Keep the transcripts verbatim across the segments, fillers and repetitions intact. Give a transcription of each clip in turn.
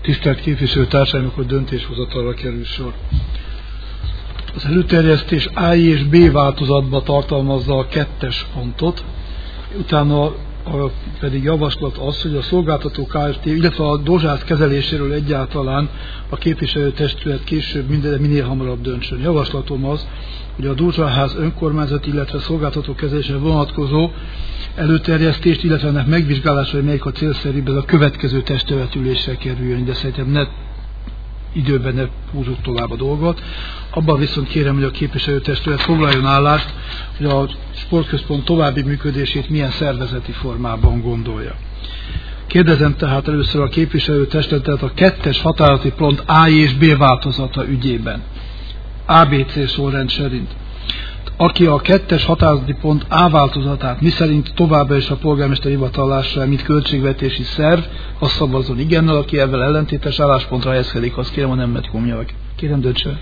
Tisztelt képviselőtársaim, akkor döntéshozatalra kerül sor. Az előterjesztés A és B változatba tartalmazza a kettes pontot, utána a pedig javaslat az, hogy a szolgáltató Kft., illetve a Dózsász kezeléséről egyáltalán a képviselőtestület később minden, minél hamarabb döntsön. Javaslatom az, hogy a Dózsaház önkormányzat, illetve szolgáltató kezelésre vonatkozó előterjesztést, illetve ennek megvizsgálása, hogy melyik a célszerűbb, ez a következő testületülésre kerüljön, de szerintem ne időben ne húzzuk tovább a dolgot. Abban viszont kérem, hogy a képviselőtestület foglaljon állást, hogy a sportközpont további működését milyen szervezeti formában gondolja. Kérdezem tehát először a képviselőtestületet a kettes határozati pont A és B változata ügyében. á bé cé sorrend szerint. Aki a kettes határozati pont A változatát, miszerint továbbra is a polgármester hivatalásra, mint költségvetési szerv, az szavazzon igennel, aki ezzel ellentétes álláspontra helyezkedik, azt kérem a nemet nyomja meg. Kérem, döntsenek.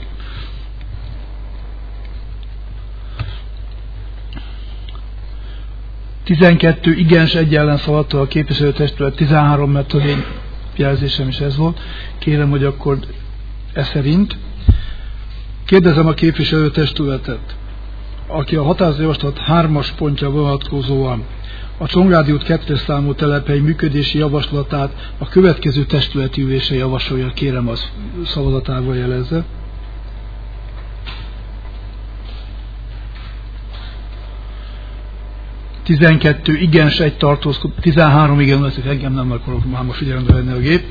tizenkettő igens egy ellen szavazta a képviselőtestület, tizenhárom, mert az én jelzésem is ez volt. Kérem, hogy akkor e szerint. Kérdezem a képviselőtestületet, aki a határozatjavaslat hármas pontja vonatkozóan a Csongrádi út kettes számú telephely működési javaslatát a következő testületi ülésre javasolja, kérem, az szavazatával jelezze. tizenkettő igens, egy tartózkodó, tizenhárom igen, lesz, engem nem akarok már most figyelembe venni a gép.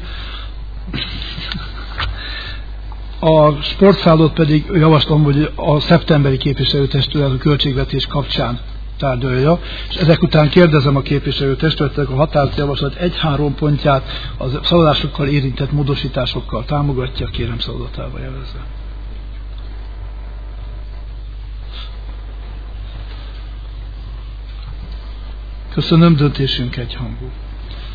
A sportszállót pedig javaslom, hogy a szeptemberi képviselőtestület a költségvetés kapcsán tárgyalja, és ezek után kérdezem a képviselőtestületek a határozatjavaslat egy-három pontját az szavazásokkal érintett módosításokkal támogatja, kérem szavazatával jelezze. Köszönöm, döntésünk egyhangú.